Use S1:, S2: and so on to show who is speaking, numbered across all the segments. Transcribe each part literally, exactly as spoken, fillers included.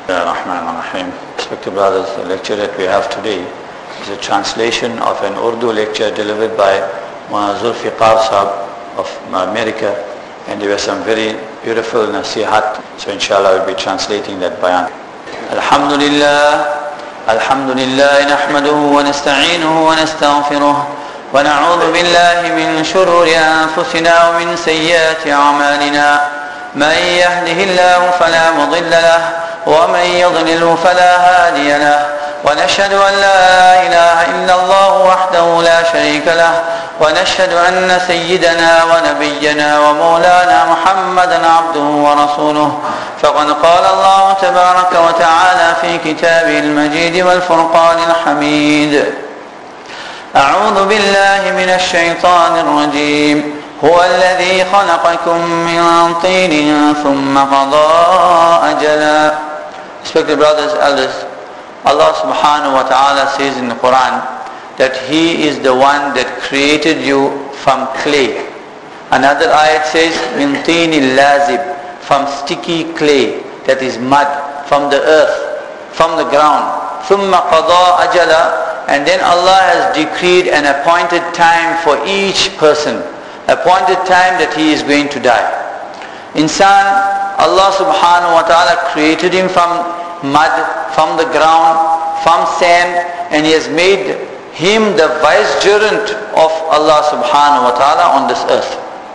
S1: Bismillahirrahmanirrahim. Respected brothers, the lecture that we have today is a translation of an Urdu lecture delivered by Mullah Zulfiqar Sahib of America, and there were some very beautiful nasihat. So inshallah we'll be translating that bayan. Alhamdulillah, Alhamdulillah, nahmaduhu wa nasta'inuhu wa nastaghfiruh wa na'udhu billahi min shururi anfusina wa min sayyiati a'malina. من يهده الله فلا مضل له ومن يضلله فلا هادي له ونشهد أن لا إله إلا الله وحده لا شريك له ونشهد أن سيدنا ونبينا ومولانا محمدا عبده ورسوله فقد قال الله تبارك وتعالى في كتابه المجيد والفرقان الحميد أعوذ بالله من الشيطان الرجيم هو الذي خلقكم من طين ثم قضى أجلا. Respected brothers, elders, Allah subhanahu wa ta'ala says in the Quran that He is the one that created you from clay. Another ayat says min teenil lazib, from sticky clay, that is mud, from the earth, from the ground. ثم قضى أجلا, and then Allah has decreed an appointed time for each person, appointed time that he is going to die. Insan, Allah subhanahu wa ta'ala created him from mud, from the ground, from sand, and He has made him the vicegerent of Allah subhanahu wa ta'ala on this earth.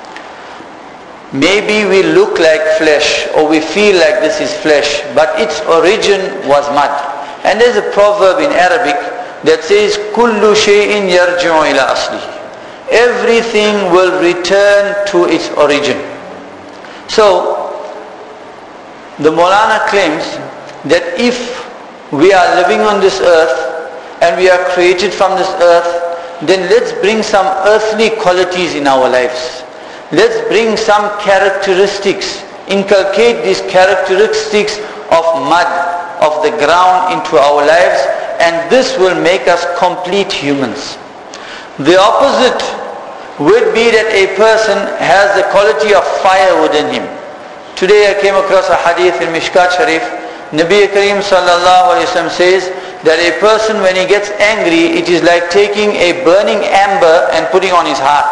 S1: Maybe we look like flesh, or we feel like this is flesh, but its origin was mud. And there's a proverb in Arabic that says, كُلُّ شَيْءٍ يَرْجِعُ إِلَى أَصْلِهِ. Everything will return to its origin. So, the Maulana claims that if we are living on this earth and we are created from this earth, then let's bring some earthly qualities in our lives. Let's bring some characteristics, inculcate these characteristics of mud, of the ground into our lives, and this will make us complete humans. The opposite would be that a person has the quality of fire within him. Today I came across a hadith in Mishkat Sharif. Nabi Kareem sallallahu alayhi wa sallam says that a person, when he gets angry, it is like taking a burning amber and putting on his heart.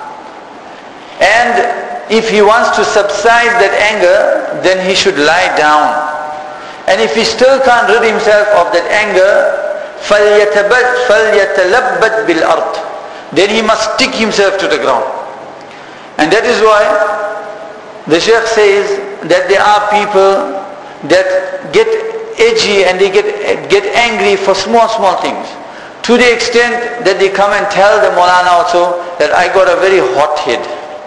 S1: And if he wants to subside that anger, then he should lie down. And if he still can't rid himself of that anger, فَلْيَتَلَبَّتْ بِالْأَرْضِ, then he must stick himself to the ground. And that is why the Shaykh says that there are people that get edgy and they get, get angry for small, small things. To the extent that they come and tell the Maulana also that I got a very hot head.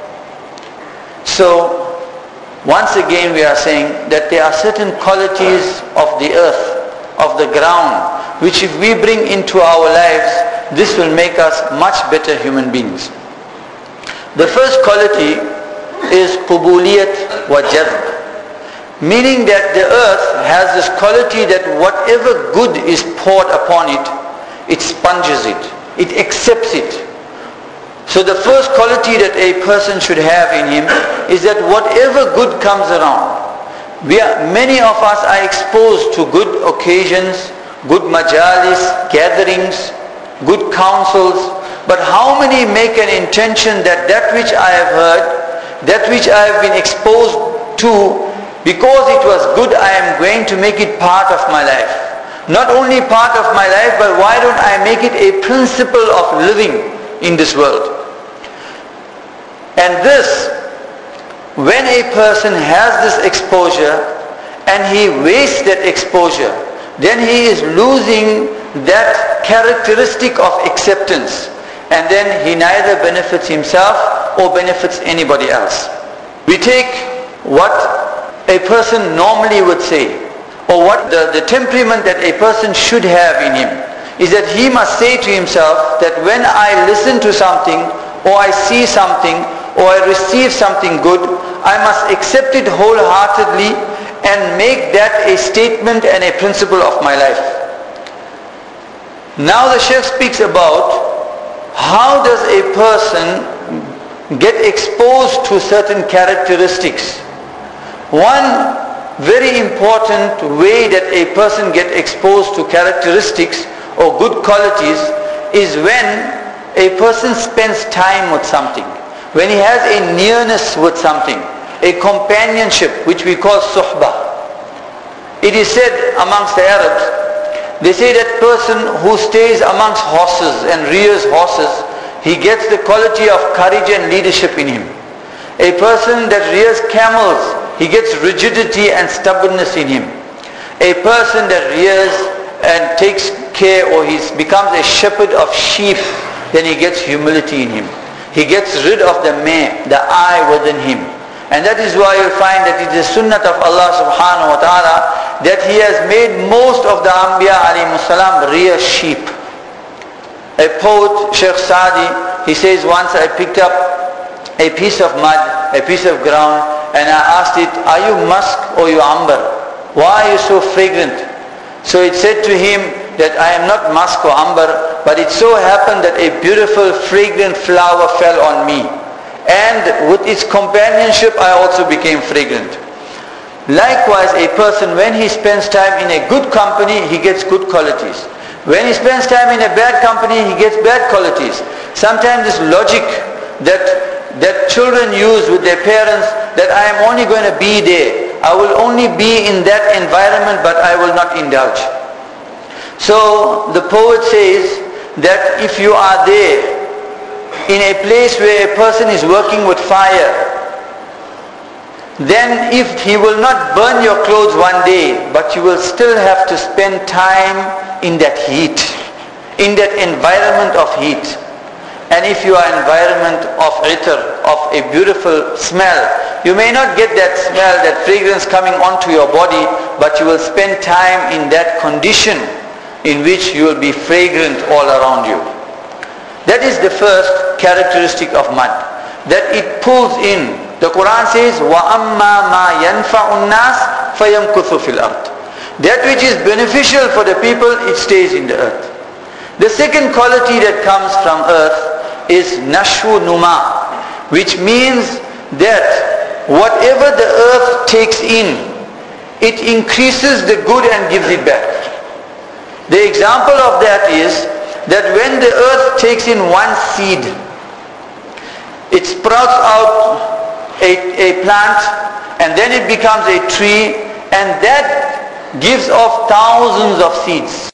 S1: So, once again we are saying that there are certain qualities of the earth, of the ground, which if we bring into our lives, this will make us much better human beings. The first quality is qubuliyat wa jazb, meaning that the earth has this quality that whatever good is poured upon it, it sponges it, it accepts it. So the first quality that a person should have in him is that whatever good comes around, we are, many of us are exposed to good occasions, good majalis, gatherings, good counsels, but how many make an intention that that which I have heard, that which I have been exposed to, because it was good, I am going to make it part of my life. Not only part of my life, but why don't I make it a principle of living in this world? And this, when a person has this exposure and he wastes that exposure, then he is losing that characteristic of acceptance, and then he neither benefits himself or benefits anybody else. We take what a person normally would say, or what the, the temperament that a person should have in him, is that he must say to himself that when I listen to something, or I see something, or I receive something good, I must accept it wholeheartedly and make that a statement and a principle of my life. Now the Shaykh speaks about how does a person get exposed to certain characteristics. One very important way that a person get exposed to characteristics or good qualities is when a person spends time with something, when he has a nearness with something, a companionship which we call suhbah. It is said amongst the Arabs, they say that person who stays amongst horses and rears horses, he gets the quality of courage and leadership in him. A person that rears camels, he gets rigidity and stubbornness in him. A person that rears and takes care, or he becomes a shepherd of sheep, then he gets humility in him. He gets rid of the meh, the I within him. And that is why you'll find that it is sunnat of Allah subhanahu wa ta'ala that He has made most of the Anbiya alayhimu salam rear sheep. A poet, Sheikh Saadi, he says, once I picked up a piece of mud, a piece of ground, and I asked it, are you musk or you amber? Why are you so fragrant? So it said to him that I am not musk or amber, but it so happened that a beautiful fragrant flower fell on me. And with its companionship, I also became fragrant. Likewise, a person, when he spends time in a good company, he gets good qualities. When he spends time in a bad company, he gets bad qualities. Sometimes this logic that, that children use with their parents, that I am only going to be there. I will only be in that environment, but I will not indulge. So the poet says that if you are there, in a place where a person is working with fire, then if he will not burn your clothes one day, but you will still have to spend time in that heat, in that environment of heat. And if you are in an environment of itar, of a beautiful smell, you may not get that smell, that fragrance coming onto your body, but you will spend time in that condition in which you will be fragrant all around you. That is the first characteristic of mud, that it pulls in. The Quran says, وَأَمَّا مَا يَنْفَعُ النَّاسِ فَيَمْكُثُ فِي الْأَرْضِ. That which is beneficial for the people, it stays in the earth. The second quality that comes from earth is nashwu numa, which means that whatever the earth takes in, it increases the good and gives it back. The example of that is that when the earth takes in one seed, it sprouts out a, a plant, and then it becomes a tree, and that gives off thousands of seeds.